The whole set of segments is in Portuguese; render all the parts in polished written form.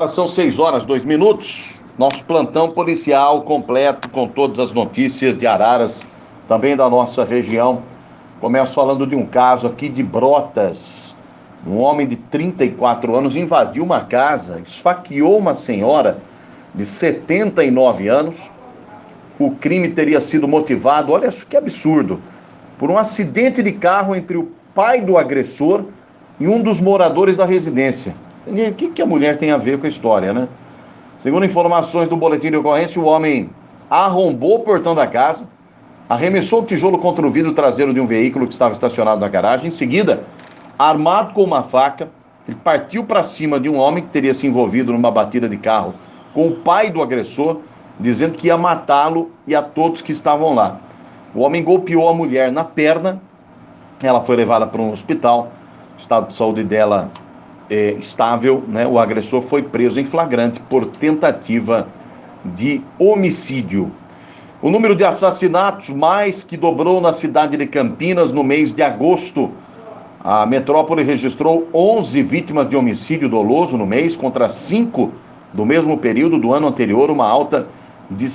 São 6 horas, 2 minutos. Nosso plantão policial completo com todas as notícias de Araras, também da nossa região. Começo falando de um caso aqui de Brotas. Um homem de 34 anos invadiu uma casa, esfaqueou uma senhora de 79 anos. O crime teria sido motivado, olha que absurdo, por um acidente de carro entre o pai do agressor e um dos moradores da residência. O que a mulher tem a ver com a história, né? Segundo informações do boletim de ocorrência, o homem arrombou o portão da casa, arremessou o tijolo contra o vidro traseiro de um veículo que estava estacionado na garagem. Em seguida, armado com uma faca, ele partiu para cima de um homem que teria se envolvido numa batida de carro com o pai do agressor, dizendo que ia matá-lo e a todos que estavam lá. O homem golpeou a mulher na perna, ela foi levada para um hospital, o estado de saúde dela estável, né? O agressor foi preso em flagrante por tentativa de homicídio. O número de assassinatos mais que dobrou na cidade de Campinas no mês de agosto. A metrópole registrou 11 vítimas de homicídio doloso no mês, contra 5 do mesmo período do ano anterior, uma alta de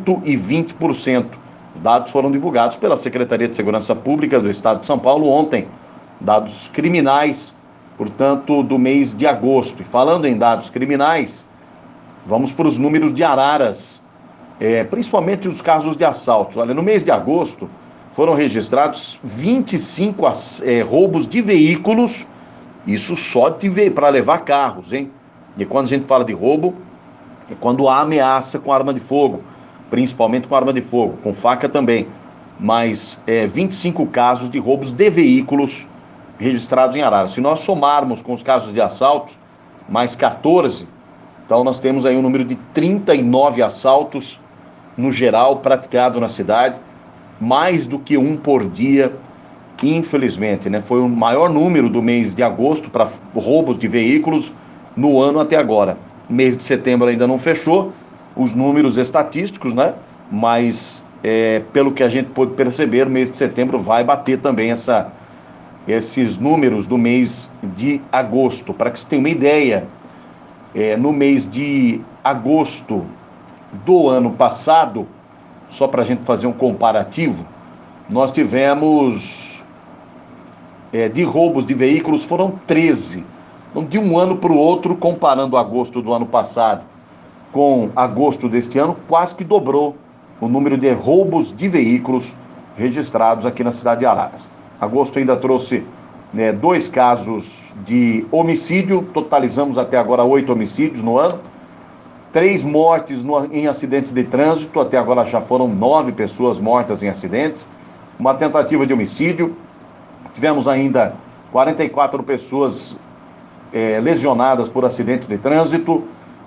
120%. Os dados foram divulgados pela Secretaria de Segurança Pública do Estado de São Paulo ontem. Dados criminais, portanto, do mês de agosto. E falando em dados criminais, vamos para os números de Araras, principalmente os casos de assaltos. Olha, no mês de agosto foram registrados 25 roubos de veículos, isso só para levar carros, hein? E quando a gente fala de roubo, é quando há ameaça com arma de fogo, principalmente com arma de fogo, com faca também. Mas 25 casos de roubos de veículos registrados em Araras. Se nós somarmos com os casos de assaltos, mais 14, então nós temos aí um número de 39 assaltos no geral praticado na cidade, mais do que um por dia, infelizmente, né? Foi o maior número do mês de agosto para roubos de veículos no ano até agora. O mês de setembro ainda não fechou os números estatísticos, né? Mas pelo que a gente pôde perceber, o mês de setembro vai bater também esses números do mês de agosto. Para que você tenha uma ideia, no mês de agosto do ano passado, só para a gente fazer um comparativo, nós tivemos de roubos de veículos foram 13. Então, de um ano para o outro, comparando agosto do ano passado com agosto deste ano, quase que dobrou o número de roubos de veículos registrados aqui na cidade de Araras. Agosto ainda trouxe 2 casos de homicídio, totalizamos até agora 8 homicídios no ano, 3 mortes em acidentes de trânsito, até agora já foram 9 pessoas mortas em acidentes, uma tentativa de homicídio, tivemos ainda 44 pessoas lesionadas por acidentes de trânsito,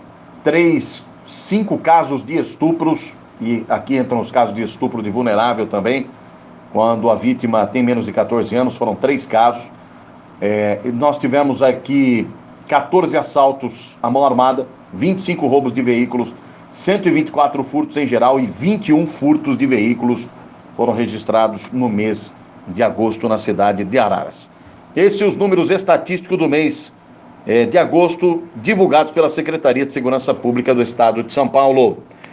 5 casos de estupros, e aqui entram os casos de estupro de vulnerável também, quando a vítima tem menos de 14 anos, foram 3 casos. Nós tivemos aqui 14 assaltos à mão armada, 25 roubos de veículos, 124 furtos em geral e 21 furtos de veículos foram registrados no mês de agosto na cidade de Araras. Esses são os números estatísticos do mês de agosto, divulgados pela Secretaria de Segurança Pública do Estado de São Paulo.